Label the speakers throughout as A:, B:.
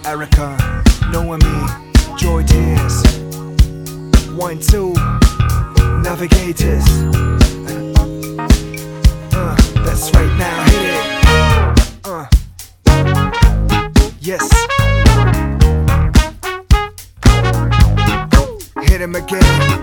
A: Erica, knowing me, Joy Tears, 1, 2, Navigators. That's right now, hit it. Yes. Hit him again.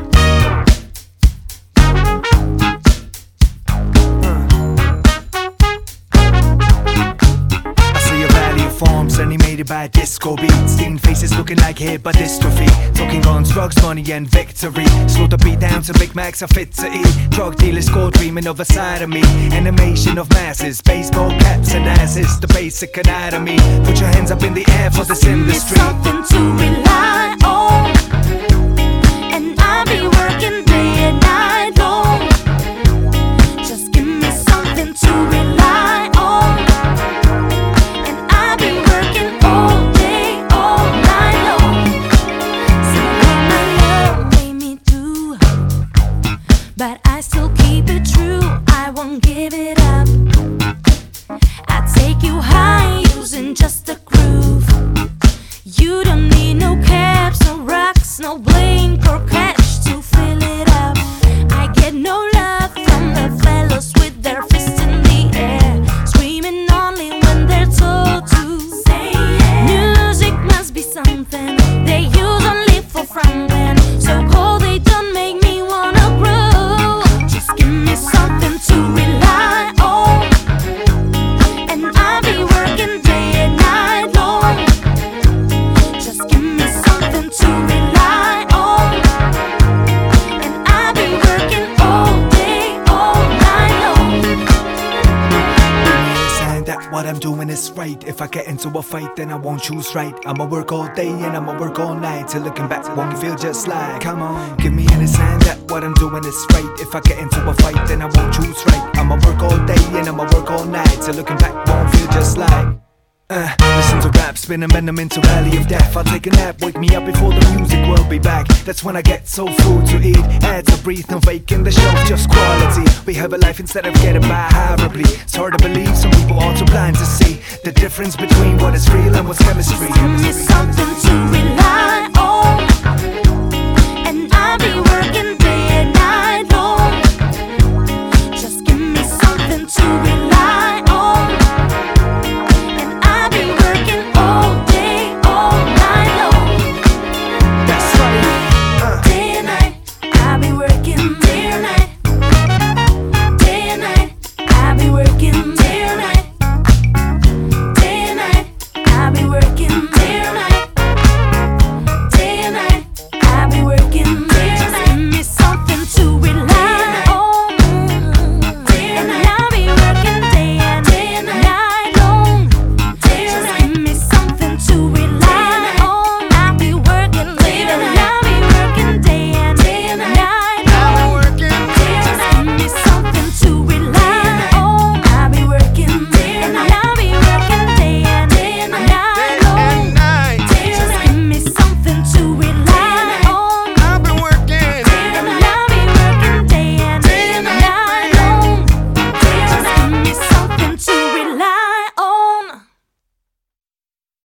A: Forms animated by disco beats, teen faces looking like hit by dystrophy. Talking guns, drugs, money and victory. Slow the beat down to Big Macs are fit to eat. Drug dealers go dreaming of a side of me. Animation of masses, baseball caps and asses. The basic anatomy. Put your hands up in the air for this industry.
B: Something to rely on, and I'll be working day and night long. Just give me something to rely on, and I'll be working all day, all night long. So what my love made me do, but I still keep it true. I won't give it up. I take you high using just a groove. You don't need no caps, no rocks, no blink or cash to fill it up. I get no love from the fellows with their fists in the air, screaming only when they're told to say yeah. Music must be something they use only for fun. When so cold they don't make me wanna grow. Just give me something to rely on, and I'll be working day and night long. Just give me something to rely on, and I'll be working all day, all night long.
A: Saying that what I'm doing is right. If I get into a fight, then I won't choose right. I'ma work all day and I'ma work all night. Till looking back won't feel just like, come on, give me any sign that what I'm doing is right. If I get into a fight, then I won't choose right. I'ma work all day and I'ma work all night. Till looking back won't feel just like. Listen to rap, spin and bend them into valley of death. I'll take a nap, wake me up before the music will be back. That's when I get soul food to eat, air to breathe, no vaking the show, just quality. We have a life instead of getting by horribly. It's hard to believe, some people are too blind to see the difference between what is real and what's chemistry.
B: Give me something to rely on,